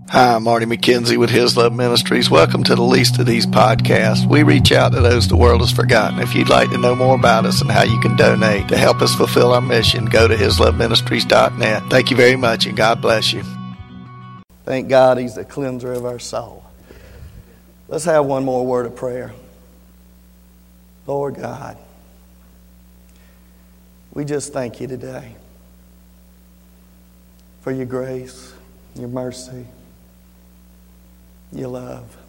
Hi, I'm Marty McKenzie with His Love Ministries. Welcome to the Least of These podcasts. We reach out to those the world has forgotten. If you'd like to know more about us and how you can donate to help us fulfill our mission, go to hisloveministries.net. Thank you very much, and God bless you. Thank God He's the cleanser of our soul. Let's have one more word of prayer. Lord God, we just thank you today for your grace, your mercy, your love.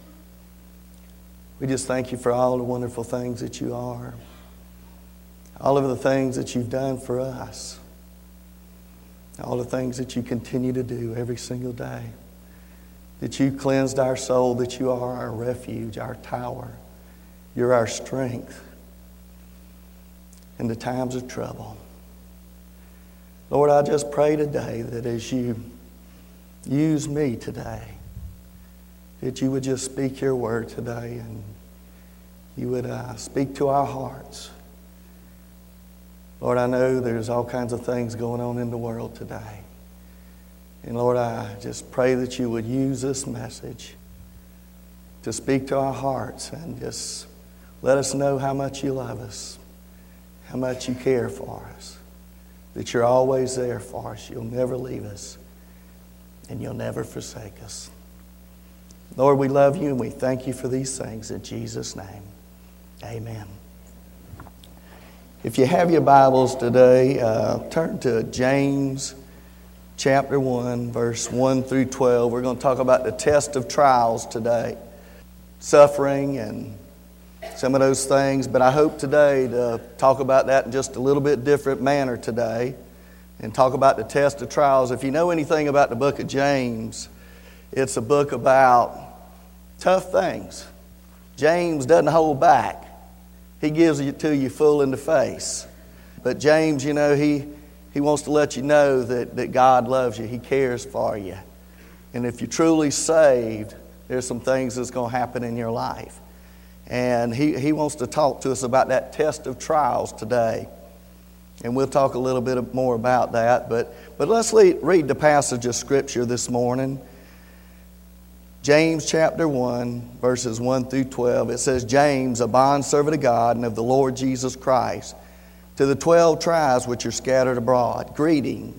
We just thank you for all the wonderful things that you are, all of the things that you've done for us, all the things that you continue to do every single day, that you cleansed our soul, that you are our refuge, our tower. You're our strength in the times of trouble. Lord, I just pray today that as you use me today, that you would just speak your word today and you would speak to our hearts. Lord, I know there's all kinds of things going on in the world today. And Lord, I just pray that you would use this message to speak to our hearts and just let us know how much you love us, how much you care for us, that you're always there for us. You'll never leave us, and you'll never forsake us. Lord, we love you and we thank you for these things in Jesus' name. Amen. If you have your Bibles today, turn to James chapter 1, verse 1 through 12. We're going to talk about the test of trials today, suffering and some of those things. But I hope today to talk about that in just a little bit different manner today and talk about the test of trials. If you know anything about the book of James, it's a book about tough things. James doesn't hold back. He gives it to you full in the face. But James, you know, he wants to let you know that God loves you. He cares for you. And if you're truly saved, there's some things that's going to happen in your life. And he wants to talk to us about that test of trials today. And we'll talk a little bit more about that. But let's read the passage of Scripture this morning. James chapter 1, verses 1 through 12. It says, James, a bondservant of God and of the Lord Jesus Christ, to the 12 tribes which are scattered abroad, greeting.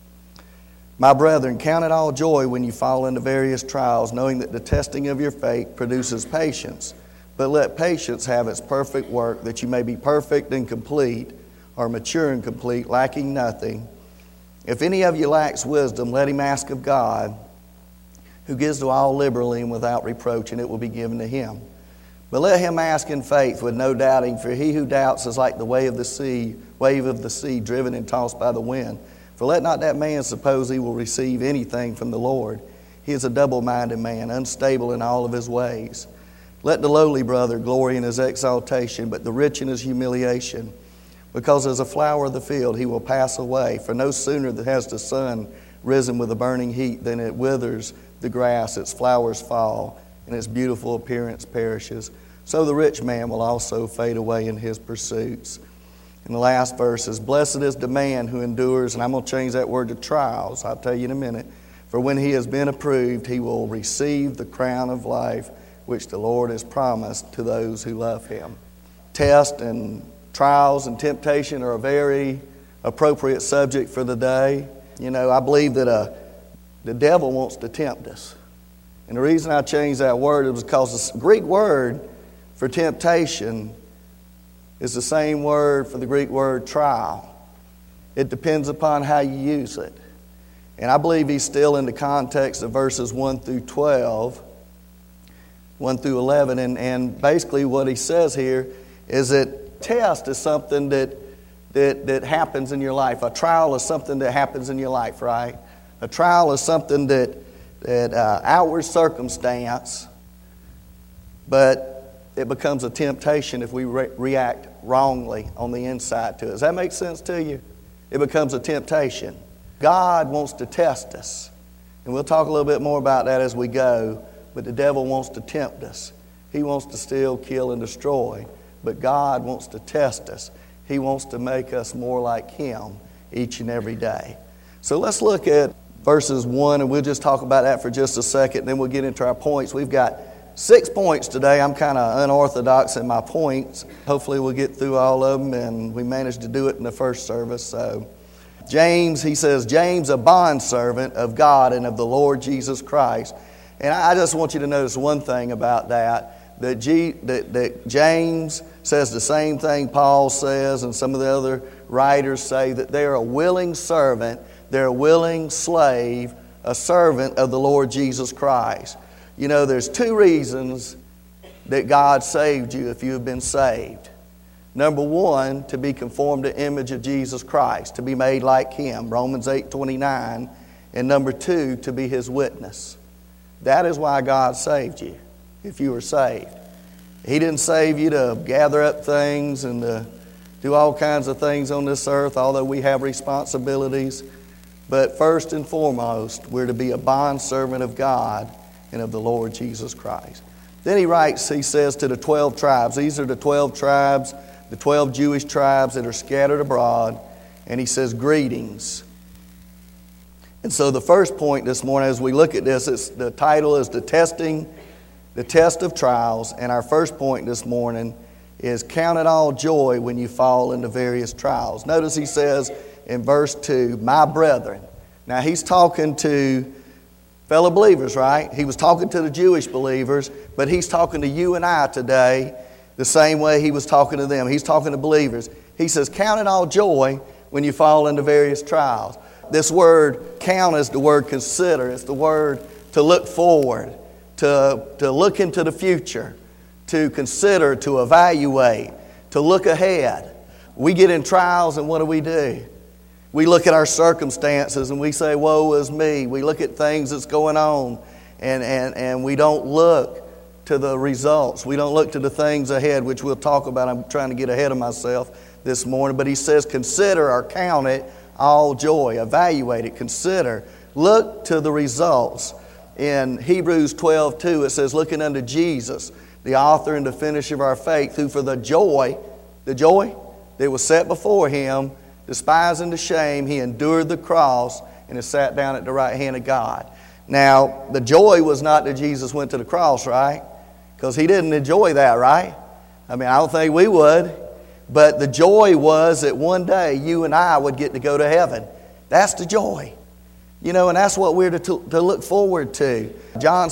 My brethren, count it all joy when you fall into various trials, knowing that the testing of your faith produces patience. But let patience have its perfect work, that you may be perfect and complete, or mature and complete, lacking nothing. If any of you lacks wisdom, let him ask of God, who gives to all liberally and without reproach, and it will be given to him. But let him ask in faith with no doubting, for he who doubts is like the wave of the sea, driven and tossed by the wind. For let not that man suppose he will receive anything from the Lord. He is a double-minded man, unstable in all of his ways. Let the lowly brother glory in his exaltation, but the rich in his humiliation. Because as a flower of the field he will pass away. For no sooner has the sun risen with a burning heat than it withers the grass, its flowers fall, and its beautiful appearance perishes. So the rich man will also fade away in his pursuits. And the last verse is, blessed is the man who endures, and I'm going to change that word to trials, I'll tell you in a minute. For when he has been approved, he will receive the crown of life, which the Lord has promised to those who love him. Test and trials and temptation are a very appropriate subject for the day. You know, I believe that the devil wants to tempt us. And the reason I changed that word is because the Greek word for temptation is the same word for the Greek word trial. It depends upon how you use it. And I believe he's still in the context of verses 1 through 12, 1 through 11. And basically what he says here is that test is something that happens in your life. A trial is something that happens in your life, right? A trial is something that outward circumstance, but it becomes a temptation if we react wrongly on the inside to it. Does that make sense to you? It becomes a temptation. God wants to test us. And we'll talk a little bit more about that as we go. But the devil wants to tempt us. He wants to steal, kill, and destroy. But God wants to test us. He wants to make us more like him each and every day. So let's look at verses 1, and we'll just talk about that for just a second, then we'll get into our points. We've got 6 points today. I'm kind of unorthodox in my points. Hopefully we'll get through all of them, and we managed to do it in the first service. So James, he says, James, a bondservant of God and of the Lord Jesus Christ. And I just want you to notice one thing about that James says the same thing Paul says, and some of the other writers say, that they're a willing servant, they're a willing slave, a servant of the Lord Jesus Christ. You know, there's 2 reasons that God saved you if you have been saved. Number 1, to be conformed to the image of Jesus Christ, to be made like Him, Romans 8:29. And number 2, to be His witness. That is why God saved you, if you were saved. He didn't save you to gather up things and to do all kinds of things on this earth, although we have responsibilities. But first and foremost, we're to be a bondservant of God and of the Lord Jesus Christ. Then he writes, he says to the 12 tribes, these are the 12 tribes, the 12 Jewish tribes that are scattered abroad, and he says, greetings. And so the first point this morning, as we look at this, the title is the test of trials, and our first point this morning is count it all joy when you fall into various trials. Notice he says in verse 2, my brethren. Now he's talking to fellow believers, right? He was talking to the Jewish believers, but he's talking to you and I today the same way he was talking to them. He's talking to believers. He says, count it all joy when you fall into various trials. This word count is the word consider. It's the word to look forward, to look into the future, to consider, to evaluate, to look ahead. We get in trials and what do? We look at our circumstances and we say, woe is me. We look at things that's going on and we don't look to the results. We don't look to the things ahead, which we'll talk about. I'm trying to get ahead of myself this morning. But he says, consider or count it all joy. Evaluate it. Consider. Look to the results. In Hebrews 12:2, it says, looking unto Jesus, the author and the finisher of our faith, who for the joy that was set before Him, despising the shame, He endured the cross and is sat down at the right hand of God. Now, the joy was not that Jesus went to the cross, right? Because He didn't enjoy that, right? I mean, I don't think we would. But the joy was that one day you and I would get to go to heaven. That's the joy. You know, and that's what we're to look forward to. John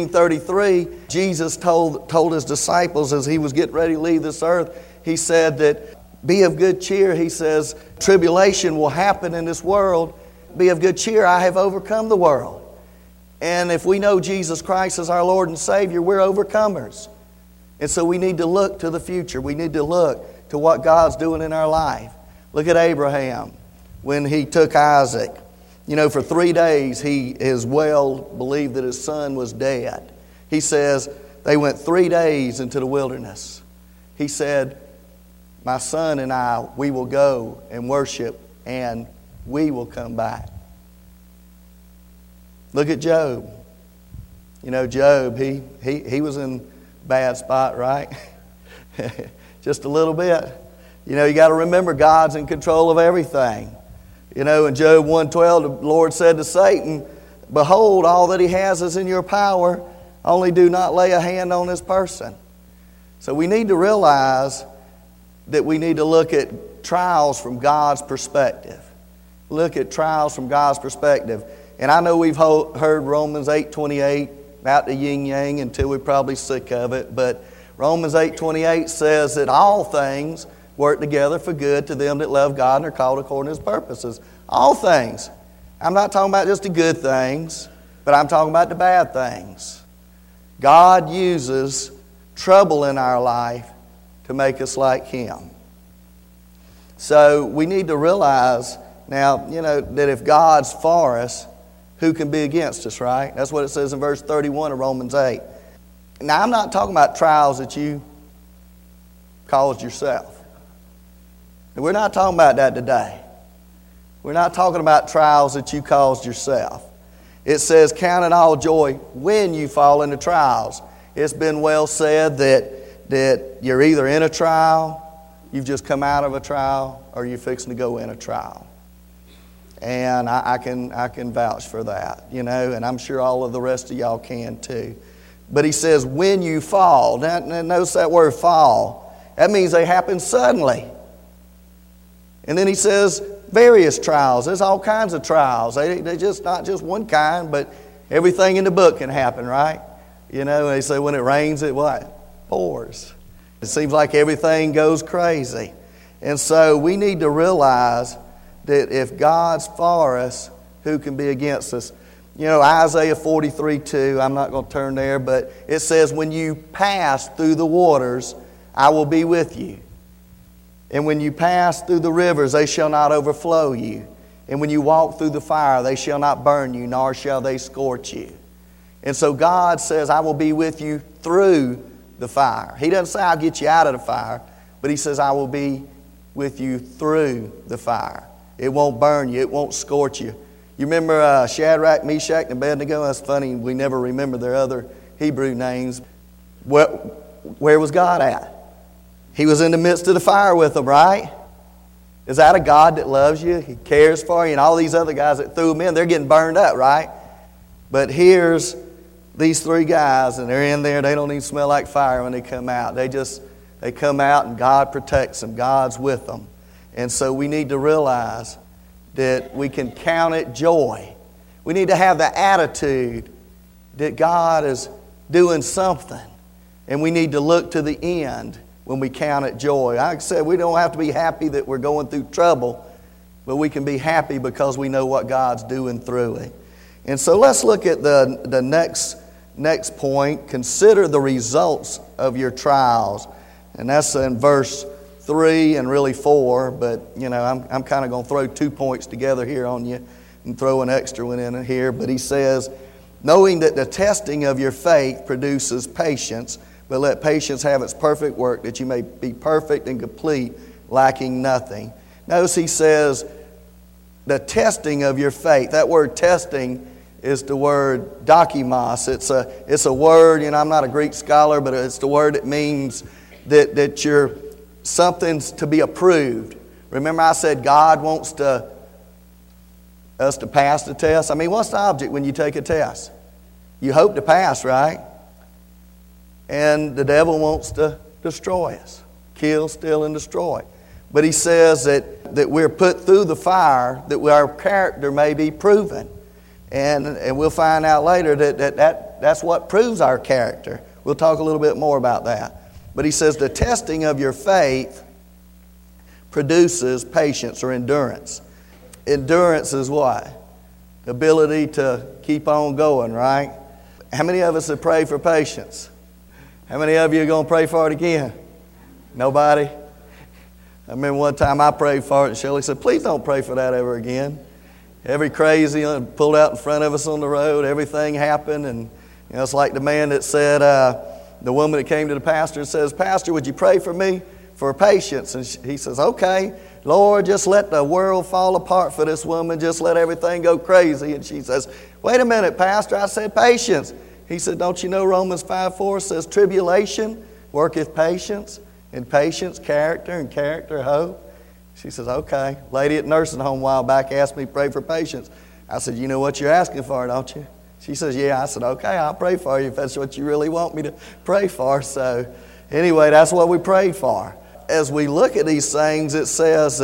16:33, Jesus told His disciples as He was getting ready to leave this earth, He said that, be of good cheer. He says, tribulation will happen in this world. Be of good cheer. I have overcome the world. And if we know Jesus Christ as our Lord and Savior, we're overcomers. And so we need to look to the future. We need to look to what God's doing in our life. Look at Abraham when he took Isaac. You know, for 3 days he as well believed that his son was dead. He says they went 3 days into the wilderness. He said, my son and I, we will go and worship and we will come back. Look at Job. You know, Job, he was in a bad spot, right? Just a little bit. You know, you got to remember God's in control of everything. You know, in Job 1:12, the Lord said to Satan, behold, all that he has is in your power. Only do not lay a hand on this person. So we need to realize that we need to look at trials from God's perspective. Look at trials from God's perspective. And I know we've heard Romans 8:28 about the yin-yang until we're probably sick of it. But Romans 8:28 says that all things work together for good to them that love God and are called according to His purposes. All things. I'm not talking about just the good things, but I'm talking about the bad things. God uses trouble in our life to make us like Him. So we need to realize now, you know, that if God's for us, who can be against us, right? That's what it says in verse 31 of Romans 8. Now, I'm not talking about trials that you caused yourself. We're not talking about that today. We're not talking about trials that you caused yourself. It says, count it all joy when you fall into trials. It's been well said that you're either in a trial, you've just come out of a trial, or you're fixing to go in a trial. And I can vouch for that, you know, and I'm sure all of the rest of y'all can too. But he says, when you fall. Now notice that word fall. That means they happen suddenly. And then he says, various trials. There's all kinds of trials. They're just not just one kind, but everything in the book can happen, right? You know, they say when it rains, it what? Pours. It seems like everything goes crazy. And so we need to realize that if God's for us, who can be against us? You know, Isaiah 43:2, I'm not going to turn there, but it says, when you pass through the waters, I will be with you. And when you pass through the rivers, they shall not overflow you. And when you walk through the fire, they shall not burn you, nor shall they scorch you. And so God says, I will be with you through the fire. He doesn't say I'll get you out of the fire, but he says I will be with you through the fire. It won't burn you. It won't scorch you. You remember Shadrach, Meshach, and Abednego? That's funny. We never remember their other Hebrew names. Where was God at? He was in the midst of the fire with them, right? Is that a God that loves you? He cares for you. And all these other guys that threw them in, they're getting burned up, right? But here's these three guys, and they're in there. They don't even smell like fire when they come out. They come out, and God protects them. God's with them. And so we need to realize that we can count it joy. We need to have the attitude that God is doing something. And we need to look to the end when we count it joy. Like I said, we don't have to be happy that we're going through trouble, but we can be happy because we know what God's doing through it. And so let's look at the next point. Consider the results of your trials. And that's in verse 3 and really 4, but you know, I'm kind of going to throw 2 points together here on you and throw an extra one in here. But he says, knowing that the testing of your faith produces patience, but let patience have its perfect work, that you may be perfect and complete, lacking nothing. Notice he says, the testing of your faith. That word testing is the word dokimos. It's a word, you know, I'm not a Greek scholar, but it's the word that means that you're something's to be approved. Remember I said God wants us to pass the test? I mean, what's the object when you take a test? You hope to pass, right? And the devil wants to destroy us. Kill, steal, and destroy. But he says that we're put through the fire, that our character may be proven. And we'll find out later that's what proves our character. We'll talk a little bit more about that. But he says the testing of your faith produces patience or endurance. Endurance is what? The ability to keep on going, right? How many of us have prayed for patience? How many of you are going to pray for it again? Nobody? I remember one time I prayed for it and Shelley said, please don't pray for that ever again. Every crazy pulled out in front of us on the road, everything happened. And you know, it's like the man that said, the woman that came to the pastor and says, Pastor, would you pray for me for patience? And he says, okay, Lord, just let the world fall apart for this woman. Just let everything go crazy. And she says, wait a minute, Pastor, I said patience. He said, don't you know Romans 5:4 says tribulation worketh patience, and patience character, and character hope. She says, okay. Lady at nursing home a while back asked me to pray for patience. I said, you know what you're asking for, don't you? She says, yeah. I said, okay, I'll pray for you if that's what you really want me to pray for. So anyway, that's what we prayed for. As we look at these things, it says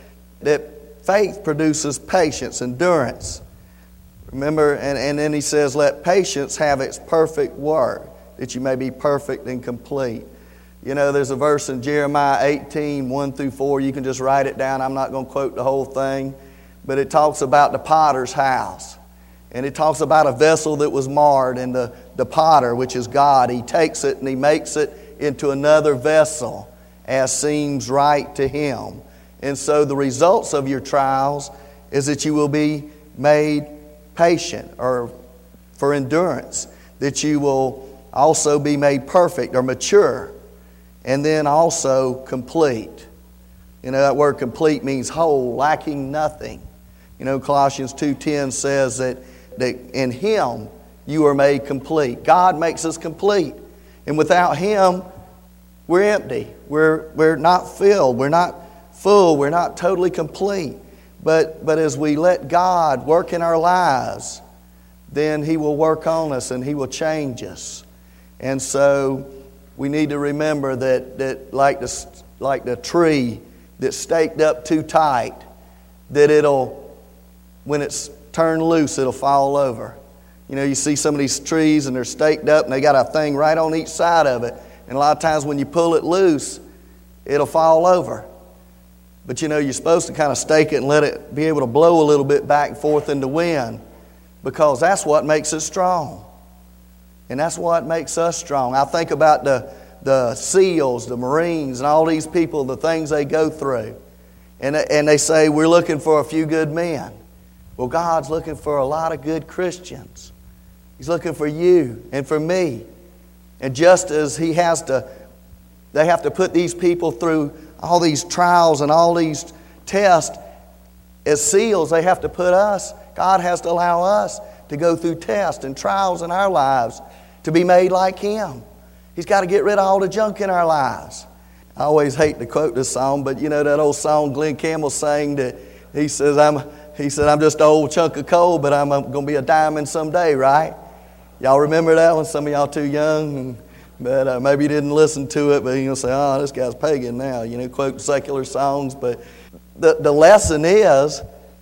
that faith produces patience, endurance. Remember, and then he says, let patience have its perfect work, that you may be perfect and complete. You know, there's a verse in Jeremiah 18, 1-4. You can just write it down. I'm not going to quote the whole thing. But it talks about the potter's house. And it talks about a vessel that was marred, and the potter, which is God, he takes it and he makes it into another vessel as seems right to him. And so the results of your trials is that you will be made patient, or for endurance, that you will also be made perfect or mature, and then also complete. You know, that word complete means whole, lacking nothing. You know, Colossians 2:10 says that in Him you are made complete. God makes us complete. And without Him, we're empty. We're not filled. We're not full. We're not totally complete. But as we let God work in our lives, then He will work on us and He will change us. And so we need to remember that like the tree that's staked up too tight, that when it's turned loose, it'll fall over. You know, you see some of these trees and they're staked up and they got a thing right on each side of it. And a lot of times when you pull it loose, it'll fall over. But you know, you're supposed to kind of stake it and let it be able to blow a little bit back and forth in the wind, because that's what makes it strong. And that's what makes us strong. I think about the SEALs, the Marines, and all these people, the things they go through. And they say, we're looking for a few good men. Well, God's looking for a lot of good Christians. He's looking for you and for me. And just as they have to put these people through all these trials and all these tests, as SEALs, they have to put us, God has to allow us to go through tests and trials in our lives to be made like Him. He's got to get rid of all the junk in our lives. I always hate to quote this song, but you know that old song Glenn Campbell sang that he said, I'm just an old chunk of coal, but I'm going to be a diamond someday, right? Y'all remember that one? Some of y'all too young, but maybe you didn't listen to it, but you're going to say, oh, this guy's pagan now, you know, quote secular songs. But the lesson is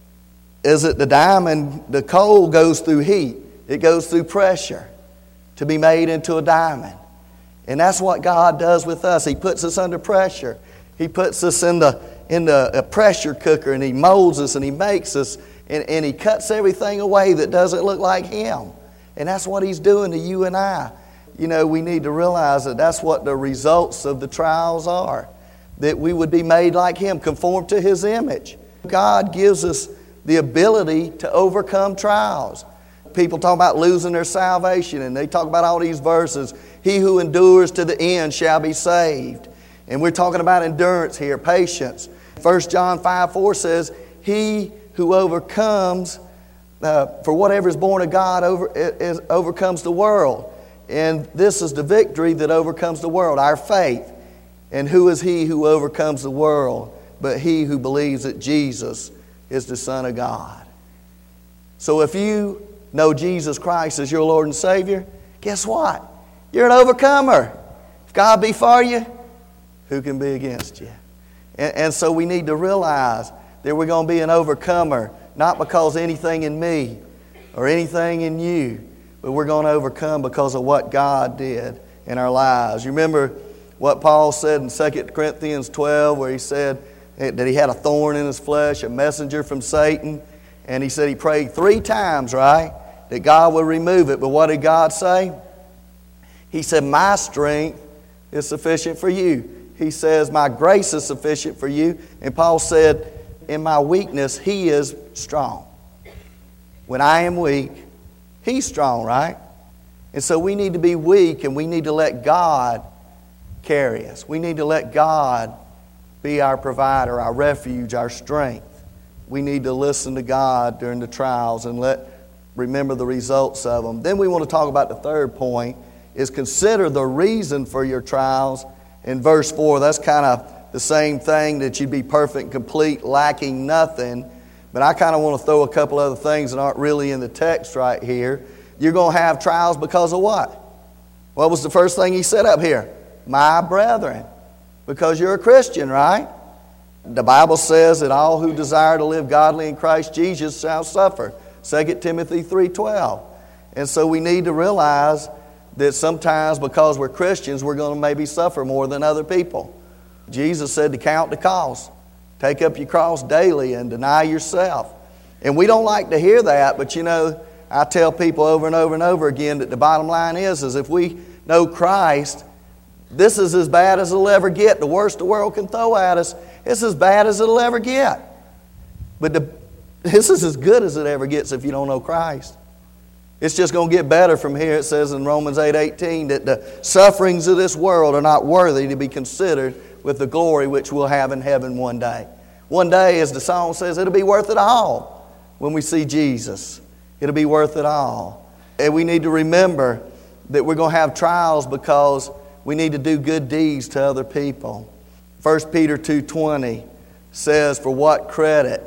that the diamond, the coal goes through heat. It goes through pressure to be made into a diamond. And that's what God does with us. He puts us under pressure. He puts us in the pressure cooker, and He molds us and He makes us, and He cuts everything away that doesn't look like Him. And that's what He's doing to you and I. You know, we need to realize that that's what the results of the trials are. That we would be made like Him, conform to His image. God gives us the ability to overcome trials. People talk about losing their salvation, and they talk about all these verses. He who endures to the end shall be saved. And we're talking about endurance here, patience. 1 John 5:4 says, He who overcomes, for whatever is born of God overcomes the world. And this is the victory that overcomes the world, our faith. And who is he who overcomes the world but he who believes that Jesus is the Son of God? So if you know Jesus Christ as your Lord and Savior, guess what? You're an overcomer. If God be for you, who can be against you? And so we need to realize that we're going to be an overcomer, not because anything in me or anything in you, but we're going to overcome because of what God did in our lives. You remember what Paul said in 2 Corinthians 12, where he said that he had a thorn in his flesh, a messenger from Satan, and he said he prayed 3 times, right, that God would remove it. But what did God say? He said, my strength is sufficient for you. He says, my grace is sufficient for you. And Paul said, in my weakness, He is strong. When I am weak, He's strong, right? And so we need to be weak, and we need to let God carry us. We need to let God be our provider, our refuge, our strength. We need to listen to God during the trials and remember the results of them. Then we want to talk about the third point, is consider the reason for your trials. In verse 4, that's kind of the same thing, that you'd be perfect and complete, lacking nothing. But I kind of want to throw a couple other things that aren't really in the text right here. You're going to have trials because of what? What was the first thing he said up here? My brethren. Because you're a Christian, right? The Bible says that all who desire to live godly in Christ Jesus shall suffer. 2 Timothy 3:12. And so we need to realize that sometimes because we're Christians, we're going to maybe suffer more than other people. Jesus said to count the cost. Take up your cross daily and deny yourself. And we don't like to hear that, but you know, I tell people over and over and over again that the bottom line is if we know Christ, this is as bad as it'll ever get. The worst the world can throw at us, it's as bad as it'll ever get. But this is as good as it ever gets if you don't know Christ. It's just going to get better from here. It says in Romans 8:18 that the sufferings of this world are not worthy to be considered with the glory which we'll have in heaven one day. One day, as the song says, it'll be worth it all when we see Jesus. It'll be worth it all. And we need to remember that we're going to have trials because we need to do good deeds to other people. 1 Peter 2:20 says, for what credit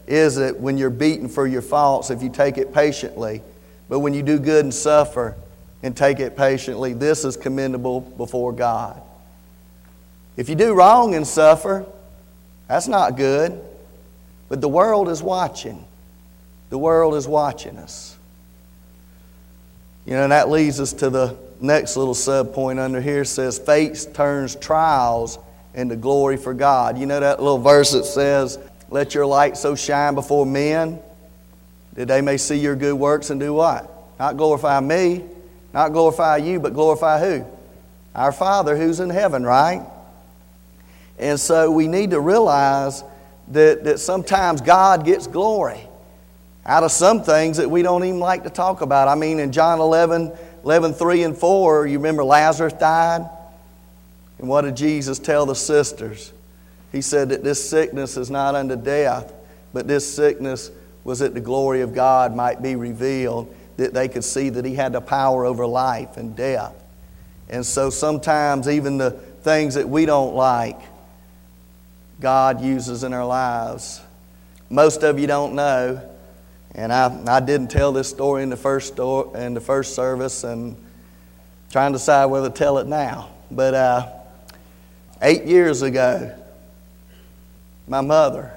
is it when you're beaten for your faults, if you take it patiently. But when you do good and suffer and take it patiently, this is commendable before God. If you do wrong and suffer, that's not good. But the world is watching. The world is watching us. You know, and that leads us to the next little sub point under here. It says, faith turns trials into glory for God. You know that little verse that says, let your light so shine before men that they may see your good works and do what? Not glorify me, not glorify you, but glorify who? Our Father who's in heaven, right? And so we need to realize that sometimes God gets glory out of some things that we don't even like to talk about. I mean, in John 11:3 and 4, you remember Lazarus died? And what did Jesus tell the sisters? He said that this sickness is not unto death, but this sickness was that the glory of God might be revealed, that they could see that He had the power over life and death. And so sometimes even the things that we don't like, God uses in our lives. Most of you don't know, and I didn't tell this story in the first service, and trying to decide whether to tell it now. But 8 years ago, my mother,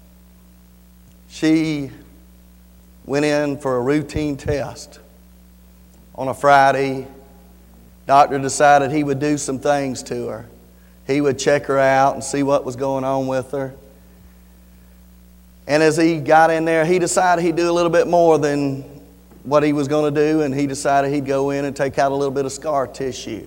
she went in for a routine test on a Friday. Doctor decided he would do some things to her. He would check her out and see what was going on with her. And as he got in there, he decided he'd do a little bit more than what he was going to do, and he decided he'd go in and take out a little bit of scar tissue.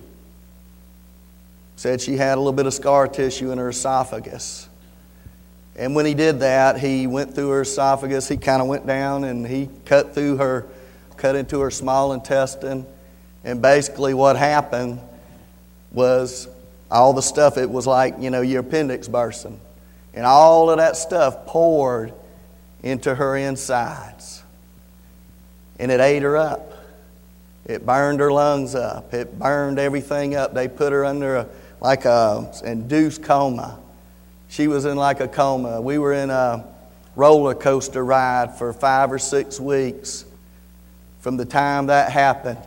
Said she had a little bit of scar tissue in her esophagus. And when he did that, he went through her esophagus. He kind of went down and he cut into her small intestine. And basically what happened was all the stuff, it was like, you know, your appendix bursting. And all of that stuff poured into her insides. And it ate her up. It burned her lungs up. It burned everything up. They put her under like a induced coma. She was in like a coma. We were in a roller coaster ride for 5 or 6 weeks from the time that happened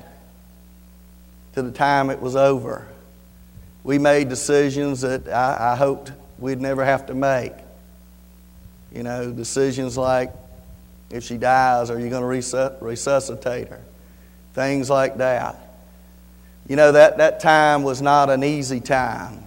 to the time it was over. We made decisions that I hoped we'd never have to make. You know, decisions like, if she dies, are you going to resuscitate her? Things like that. You know, that time was not an easy time.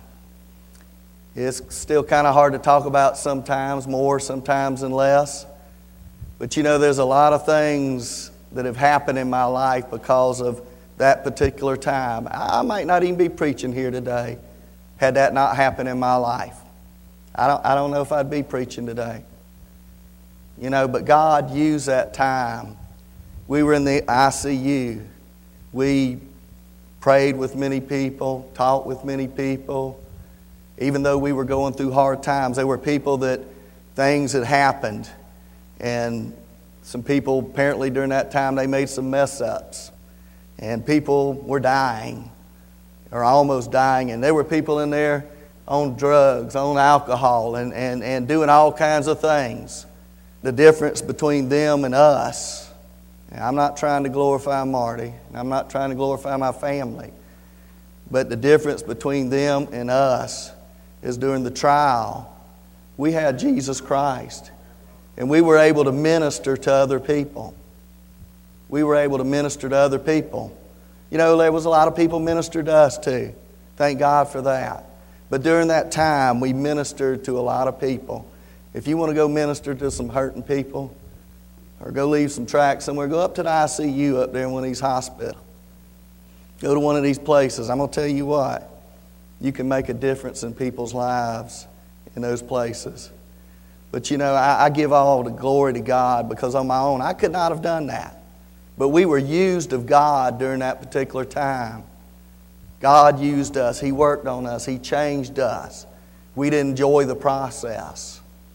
It's still kind of hard to talk about sometimes, more sometimes than less. But you know, there's a lot of things that have happened in my life because of that particular time. I might not even be preaching here today had that not happened in my life. I don't know if I'd be preaching today. You know, but God used that time. We were in the ICU. We prayed with many people, talked with many people. Even though we were going through hard times, there were people that things had happened. And some people, apparently during that time, they made some mess ups. And people were dying, or almost dying. And there were people in there on drugs, on alcohol, and doing all kinds of things. The difference between them and us. And I'm not trying to glorify Marty. And I'm not trying to glorify my family. But the difference between them and us is during the trial, we had Jesus Christ. And we were able to minister to other people. We were able to minister to other people. You know, there was a lot of people ministered to us too. Thank God for that. But during that time, we ministered to a lot of people. If you want to go minister to some hurting people, or go leave some tracts somewhere, go up to the ICU up there in one of these hospitals. Go to one of these places. I'm going to tell you what, you can make a difference in people's lives in those places. But you know, I give all the glory to God, because on my own, I could not have done that. But we were used of God during that particular time. God used us. He worked on us. He changed us. We'd enjoy the process.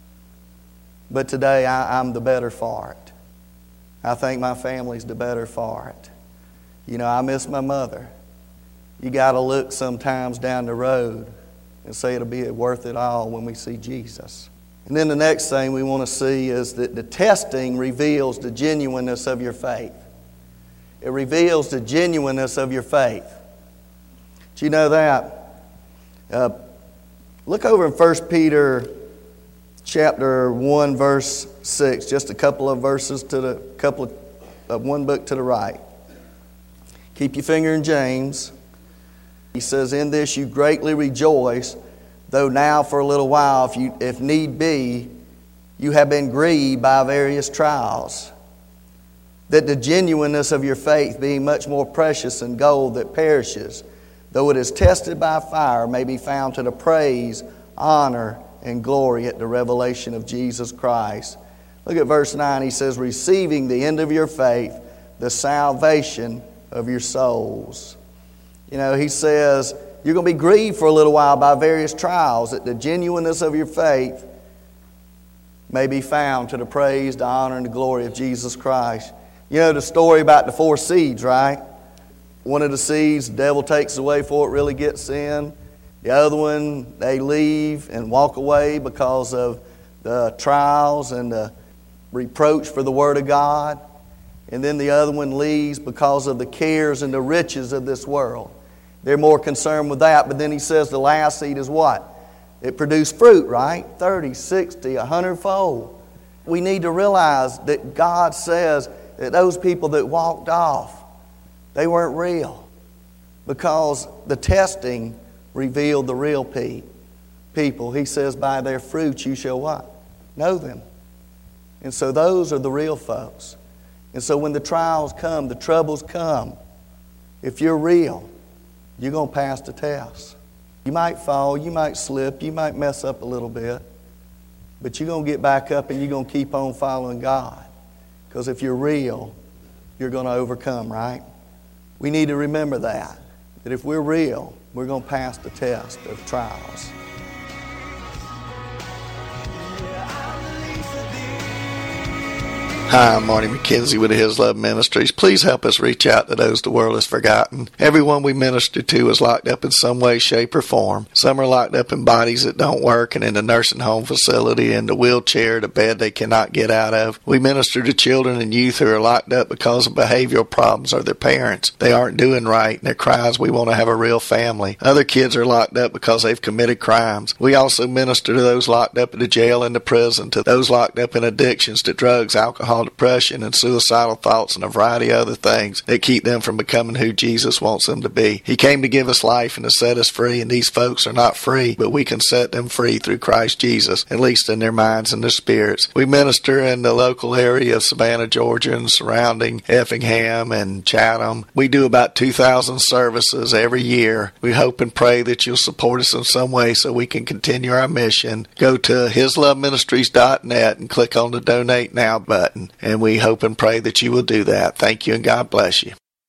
But today, I'm the better for it. I think my family's the better for it. You know, I miss my mother. You got to look sometimes down the road and say it'll be worth it all when we see Jesus. And then the next thing we want to see is that the testing reveals the genuineness of your faith. It reveals the genuineness of your faith. Do you know that? Look over in 1 Peter chapter 1, verse 6, just a couple of verses one book to the right. Keep your finger in James. He says, "In this you greatly rejoice, though now for a little while, if need be, you have been grieved by various trials, that the genuineness of your faith, being much more precious than gold that perishes, though it is tested by fire, may be found to the praise, honor, and glory at the revelation of Jesus Christ." Look at verse 9. He says, "Receiving the end of your faith, the salvation of your souls." You know, he says, you're going to be grieved for a little while by various trials, that the genuineness of your faith may be found to the praise, the honor, and the glory of Jesus Christ. You know the story about the 4 seeds, right? One of the seeds, the devil takes away before it really gets in. The other one, they leave and walk away because of the trials and the reproach for the Word of God. And then the other one leaves because of the cares and the riches of this world. They're more concerned with that. But then he says the last seed is what? It produced fruit, right? 30, 60, 100-fold. We need to realize that God says that those people that walked off, they weren't real. Because the testing revealed the real people. He says, by their fruits you shall what? Know them. And so those are the real folks. And so when the trials come, the troubles come, if you're real, you're going to pass the test. You might fall, you might slip, you might mess up a little bit, but you're going to get back up and you're going to keep on following God. Because if you're real, you're going to overcome, right? We need to remember that if we're real, we're going to pass the test of trials. Hi, I'm Marty McKenzie with His Love Ministries. Please help us reach out to those the world has forgotten. Everyone we minister to is locked up in some way, shape, or form. Some are locked up in bodies that don't work and in a nursing home facility, in the wheelchair, the bed they cannot get out of. We minister to children and youth who are locked up because of behavioral problems or their parents. They aren't doing right, and their cries, "We want to have a real family." Other kids are locked up because they've committed crimes. We also minister to those locked up in the jail and the prison, to those locked up in addictions to drugs, alcohol, depression, and suicidal thoughts, and a variety of other things that keep them from becoming who Jesus wants them to be. He came to give us life and to set us free, and these folks are not free, but we can set them free through Christ Jesus, at least in their minds and their spirits. We minister in the local area of Savannah, Georgia, and surrounding Effingham and Chatham. We do about 2,000 services every year. We hope and pray that you'll support us in some way so we can continue our mission. Go to hisloveministries.net and click on the Donate Now button. And we hope and pray that you will do that. Thank you, and God bless you.